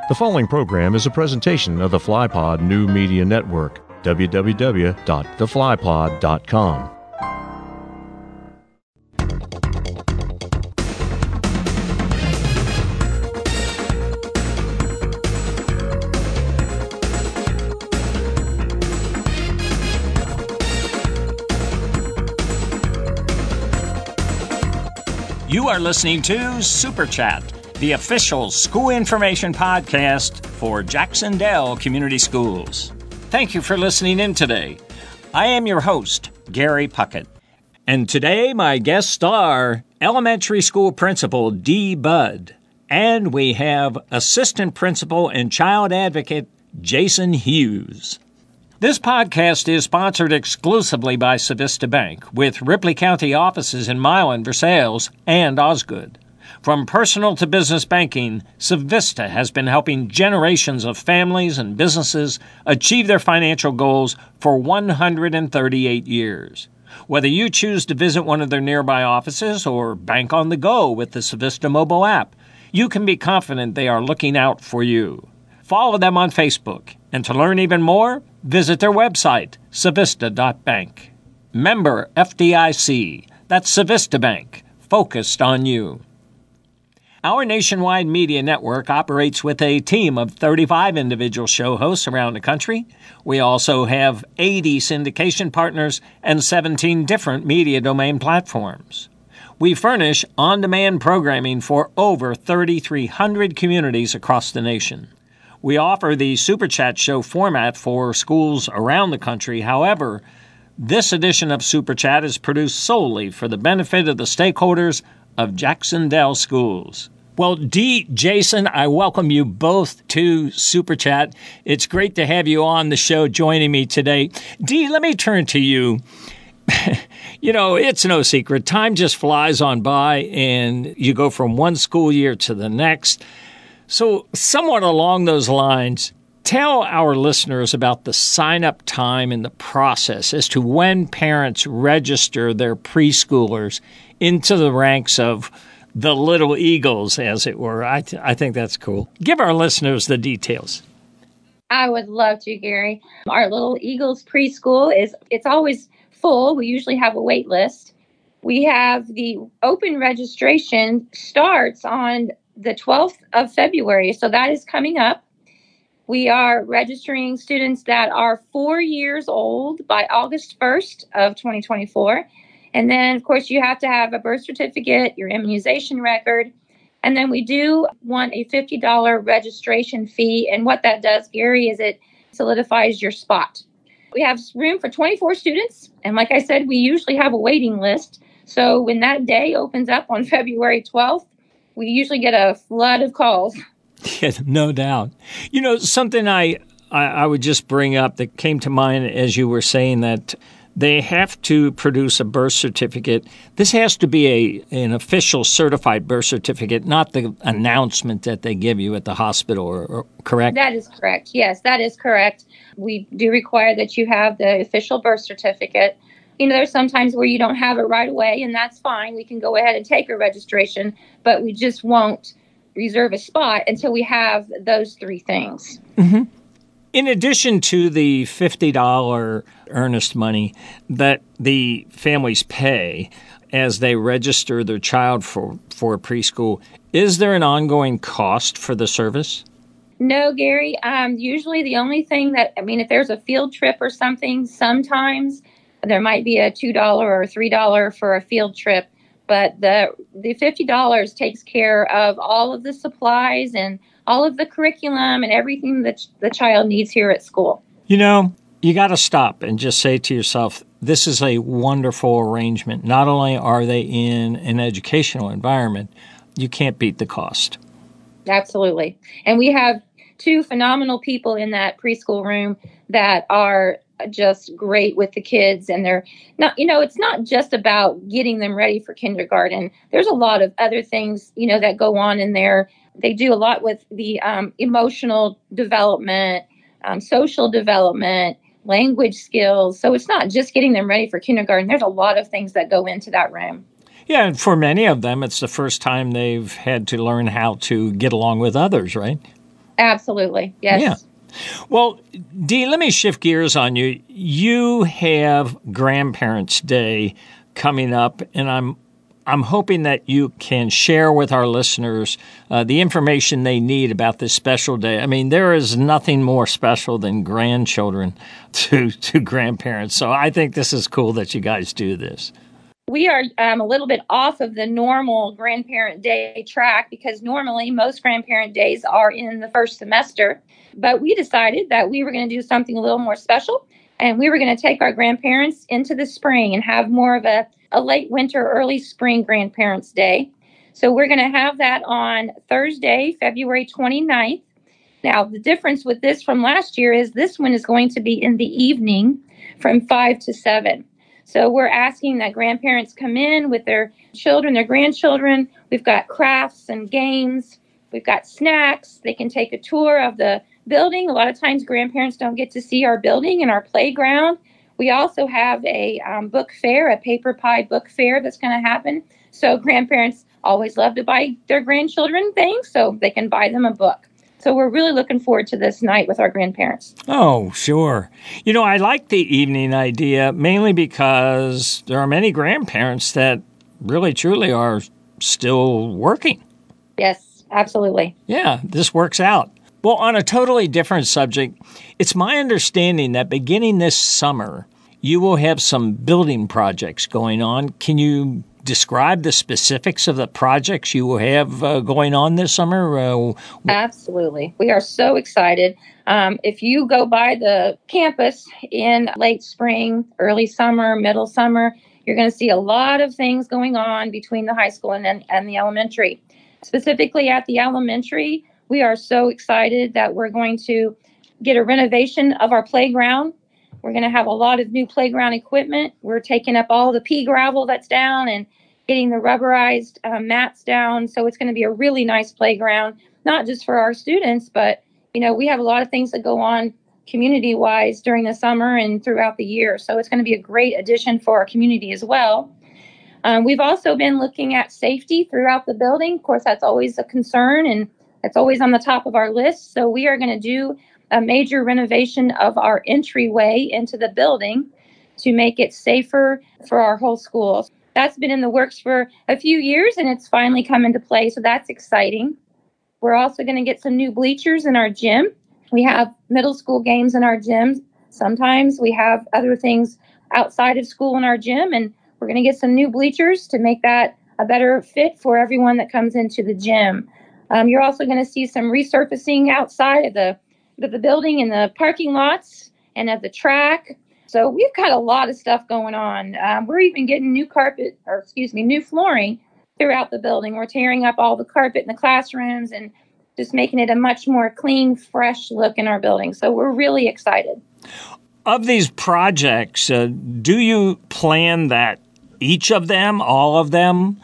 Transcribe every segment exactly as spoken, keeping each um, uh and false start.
The following program is a presentation of the FlyPod New Media Network, w w w dot the fly pod dot com. You are listening to Super Chat, the official school information podcast for Jacksonville Community Schools. Thank you for listening in today. I am your host, Gary Puckett. And today my guests are elementary school principal Dee Budd, and we have assistant principal and child advocate Jason Hughes. This podcast is sponsored exclusively by Civista Bank, with Ripley County offices in Milan, Versailles, and Osgood. From personal to business banking, Civista has been helping generations of families and businesses achieve their financial goals for one hundred thirty-eight years. Whether you choose to visit one of their nearby offices or bank on the go with the Civista mobile app, you can be confident they are looking out for you. Follow them on Facebook, and to learn even more, visit their website, civista dot bank. Member F D I C, that's Civista Bank, focused on you. Our nationwide media network operates with a team of thirty-five individual show hosts around the country. We also have eighty syndication partners and seventeen different media domain platforms. We furnish on-demand programming for over thirty-three hundred communities across the nation. We offer the Super Chat show format for schools around the country. However, this edition of Super Chat is produced solely for the benefit of the stakeholders of Jacksonville schools. Well, Dee, Jason, I welcome you both to Super Chat. It's great to have you on the show joining me today. Dee, let me turn to you. You know, it's no secret. Time just flies on by, and you go from one school year to the next. So somewhat along those lines, tell our listeners about the sign-up time and the process as to when parents register their preschoolers into the ranks of the Little Eagles, as it were. I, th- I think that's cool. Give our listeners the details. I would love to, Gary. Our Little Eagles preschool is, it's always full. We usually have a wait list. We have the open registration starts on the twelfth of February. So that is coming up. We are registering students that are four years old by August first of twenty twenty-four. And then, of course, you have to have a birth certificate, your immunization record. And then we do want a fifty dollars registration fee. And what that does, Gary, is it solidifies your spot. We have room for twenty-four students. And like I said, we usually have a waiting list. So when that day opens up on February twelfth, we usually get a flood of calls. Yeah, no doubt. You know, something I, I, I would just bring up that came to mind as you were saying that they have to produce a birth certificate. This has to be a an official certified birth certificate, not the announcement that they give you at the hospital, or, or correct? That is correct. Yes, that is correct. We do require that you have the official birth certificate. You know, there's sometimes where you don't have it right away, and that's fine. We can go ahead and take a registration, but we just won't reserve a spot until we have those three things. Mm-hmm. In addition to the fifty dollars earnest money that the families pay as they register their child for, for preschool, is there an ongoing cost for the service? No, Gary. Um, usually the only thing that, I mean, if there's a field trip or something, sometimes there might be a two dollars or three dollars for a field trip, but the the fifty dollars takes care of all of the supplies and all of the curriculum and everything that the child needs here at school. You know, you got to stop and just say to yourself, this is a wonderful arrangement. Not only are they in an educational environment, you can't beat the cost. Absolutely. And we have two phenomenal people in that preschool room that are just great with the kids. And they're not, you know, it's not just about getting them ready for kindergarten. There's a lot of other things, you know, that go on in there. They do a lot with the um, emotional development, um, social development, language skills. So it's not just getting them ready for kindergarten. There's a lot of things that go into that room. Yeah, and for many of them, it's the first time they've had to learn how to get along with others, right? Absolutely. Yes. Yeah. Well, Dee, let me shift gears on you. You have Grandparents' Day coming up, and I'm I'm hoping that you can share with our listeners uh, the information they need about this special day. I mean, there is nothing more special than grandchildren to, to grandparents. So I think this is cool that you guys do this. We are um, a little bit off of the normal Grandparent Day track because normally most Grandparent Days are in the first semester. But we decided that we were going to do something a little more special, and we were going to take our grandparents into the spring and have more of a, a late winter, early spring Grandparents' Day. So we're going to have that on Thursday, February twenty-ninth. Now, the difference with this from last year is this one is going to be in the evening from five to seven. So we're asking that grandparents come in with their children, their grandchildren. We've got crafts and games. We've got snacks. They can take a tour of the building. A lot of times grandparents don't get to see our building and our playground. We also have a um, book fair, a paper pie book fair that's going to happen. So grandparents always love to buy their grandchildren things, so they can buy them a book. So we're really looking forward to this night with our grandparents. Oh, sure. You know, I like the evening idea mainly because there are many grandparents that really, truly are still working. Yes, absolutely. Yeah, this works out. Well, on a totally different subject, it's my understanding that beginning this summer, you will have some building projects going on. Can you describe the specifics of the projects you will have uh, going on this summer? Uh, Absolutely. We are so excited. Um, if you go by the campus in late spring, early summer, middle summer, you're going to see a lot of things going on between the high school and, and the elementary. Specifically at the elementary, we are so excited that we're going to get a renovation of our playground. We're going to have a lot of new playground equipment. We're taking up all the pea gravel that's down and getting the rubberized uh, mats down. So it's going to be a really nice playground, not just for our students, but, you know, we have a lot of things that go on community-wise during the summer and throughout the year. So it's going to be a great addition for our community as well. Um, we've also been looking at safety throughout the building. Of course, that's always a concern, and it's always on the top of our list. So we are going to do a major renovation of our entryway into the building to make it safer for our whole school. That's been in the works for a few years, and it's finally come into play, so that's exciting. We're also going to get some new bleachers in our gym. We have middle school games in our gym. Sometimes we have other things outside of school in our gym, and we're going to get some new bleachers to make that a better fit for everyone that comes into the gym. Um, you're also going to see some resurfacing outside of the, of the building in the parking lots and at the track. So we've got a lot of stuff going on. Um, we're even getting new carpet, or excuse me, new flooring throughout the building. We're tearing up all the carpet in the classrooms and just making it a much more clean, fresh look in our building. So we're really excited. Of these projects, uh, do you plan that each of them, all of them,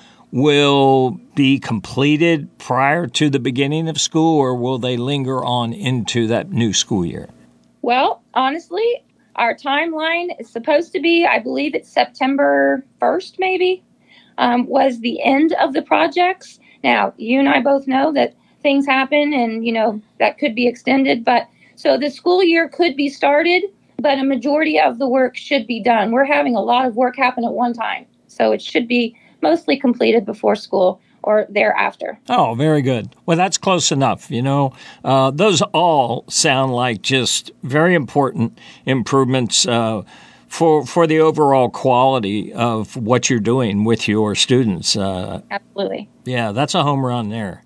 will be completed prior to the beginning of school, or will they linger on into that new school year? Well, honestly, our timeline is supposed to be, I believe it's September first, maybe, um, was the end of the projects. Now, you and I both know that things happen and, you know, that could be extended. But so the school year could be started, but a majority of the work should be done. We're having a lot of work happen at one time. So it should be mostly completed before school or thereafter. Oh, very good. Well, that's close enough. You know, uh, those all sound like just very important improvements uh, for for the overall quality of what you're doing with your students. Uh, Absolutely. Yeah, that's a home run there.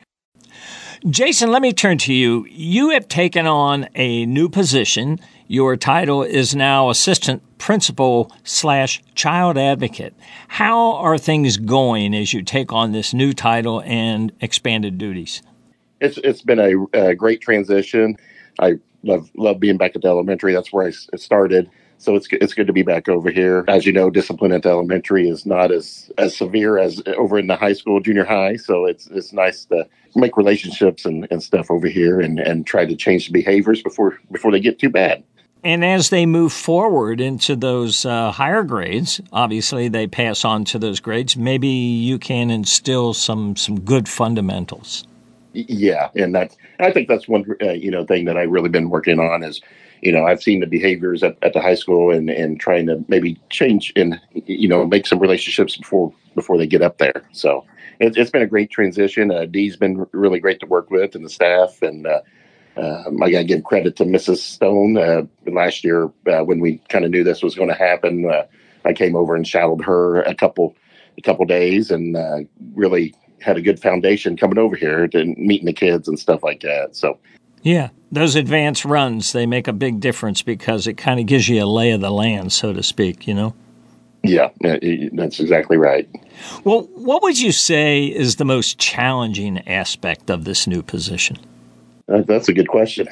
Jason, let me turn to you. You have taken on a new position. Your title is now Assistant Principal slash Child Advocate. How are things going as you take on this new title and expanded duties? It's it's been a, a great transition. I love love being back at the elementary. That's where I started. So it's it's good to be back over here. As you know, discipline at the elementary is not as, as severe as over in the high school, junior high. So it's it's nice to make relationships and, and stuff over here and, and try to change the behaviors before before they get too bad. And as they move forward into those uh, higher grades, obviously they pass on to those grades. Maybe you can instill some some good fundamentals. Yeah, and that's I think that's one uh, you know thing that I've really been working on is, you know, I've seen the behaviors at, at the high school and, and trying to maybe change and you know make some relationships before before they get up there. So it, it's been a great transition. Uh, Dee's been really great to work with and the staff, and uh, um, I got to give credit to Missus Stone. Uh, last year uh, when we kind of knew this was going to happen, uh, I came over and shadowed her a couple a couple days and uh, really had a good foundation coming over here to meeting the kids and stuff like that. So, yeah, those advanced runs, they make a big difference because it kind of gives you a lay of the land, so to speak, you know? Yeah, that's exactly right. Well, what would you say is the most challenging aspect of this new position? Uh, that's a good question.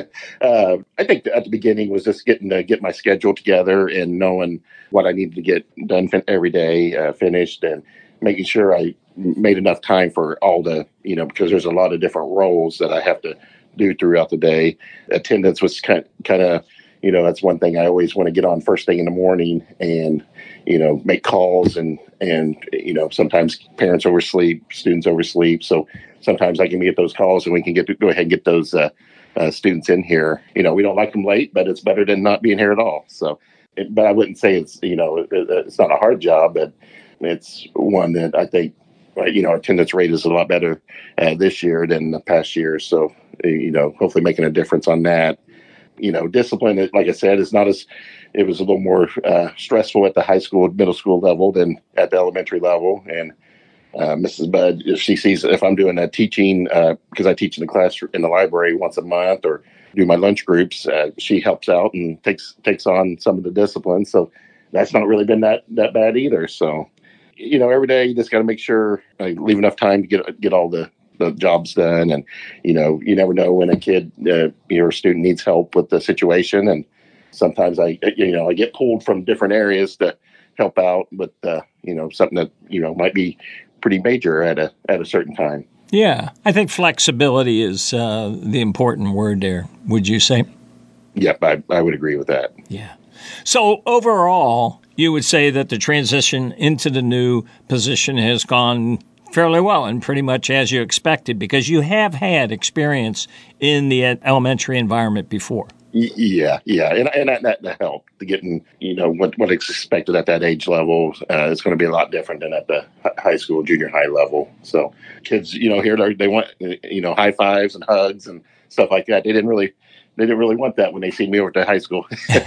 uh, I think at the beginning was just getting to get my schedule together and knowing what I needed to get done fin- every day, uh, finished, and making sure I made enough time for all the, you know, because there's a lot of different roles that I have to do throughout the day. Attendance was kind kind of, you know, that's one thing I always want to get on first thing in the morning and, you know, make calls and, and, you know, sometimes parents oversleep, students oversleep. So sometimes I can get those calls and we can get to go ahead and get those uh, uh, students in here. You know, we don't like them late, but it's better than not being here at all. So, it, but I wouldn't say it's, you know, it, it's not a hard job, but it's one that I think, you know, our attendance rate is a lot better uh, this year than the past year. So, you know, hopefully making a difference on that. You know, discipline, like I said, is not as, it was a little more uh, stressful at the high school, middle school level than at the elementary level. And uh, Missus Budd, if she sees, if I'm doing a teaching, uh, because I teach in the class in the library once a month or do my lunch groups, uh, she helps out and takes takes on some of the discipline. So that's not really been that, that bad either. So, you know, every day you just got to make sure I leave enough time to get get all the, the jobs done. And, you know, you never know when a kid, uh, your student needs help with the situation. And sometimes I, you know, I get pulled from different areas to help out with, uh, you know, something that, you know, might be pretty major at a at a certain time. Yeah, I think flexibility is uh, the important word there, would you say? Yep, I, I would agree with that. Yeah. So overall, you would say that the transition into the new position has gone fairly well and pretty much as you expected because you have had experience in the elementary environment before. Yeah, yeah, and and that, that helped to getting, you know, what what is expected at that age level. Uh, it's going to be a lot different than at the high school, junior high level. So kids, you know, here they want, you know, high fives and hugs and stuff like that. They didn't really, they didn't really want that when they see me over at high school.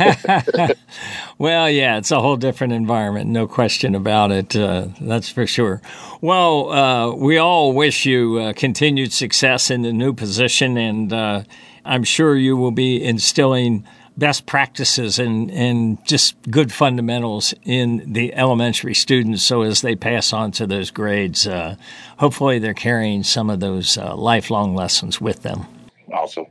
Well, yeah, it's a whole different environment, no question about it. Uh, that's for sure. Well, uh, we all wish you uh, continued success in the new position, and uh, I'm sure you will be instilling best practices and, and just good fundamentals in the elementary students so as they pass on to those grades, uh, hopefully they're carrying some of those uh, lifelong lessons with them. Awesome.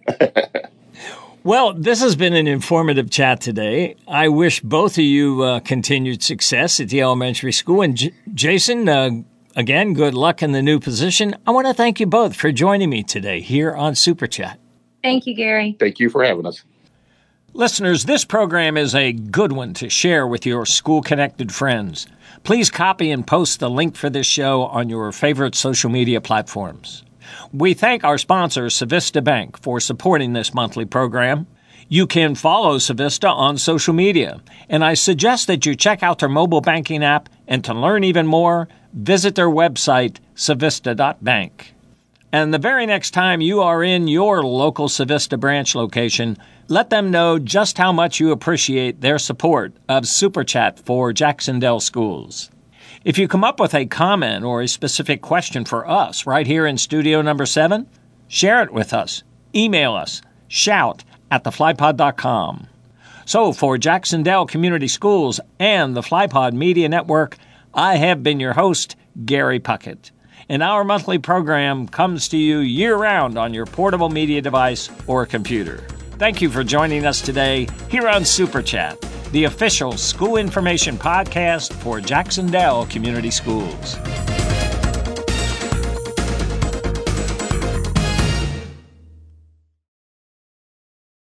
Well, this has been an informative chat today. I wish both of you uh, continued success at the elementary school. And J- Jason, uh, again, good luck in the new position. I want to thank you both for joining me today here on Super Chat. Thank you, Gary. Thank you for having us. Listeners, this program is a good one to share with your school-connected friends. Please copy and post the link for this show on your favorite social media platforms. We thank our sponsor, Civista Bank, for supporting this monthly program. You can follow Civista on social media, and I suggest that you check out their mobile banking app, and to learn even more, visit their website, civista dot bank. And the very next time you are in your local Civista branch location, let them know just how much you appreciate their support of Super Chat for Jacksonville schools. If you come up with a comment or a specific question for us right here in studio number seven, share it with us. Email us, shout at the fly pod dot com. So for Jacksonville Community Schools and the FlyPod Media Network, I have been your host, Gary Puckett. And our monthly program comes to you year-round on your portable media device or computer. Thank you for joining us today here on Super Chat, the official school information podcast for Jacksonville Community Schools.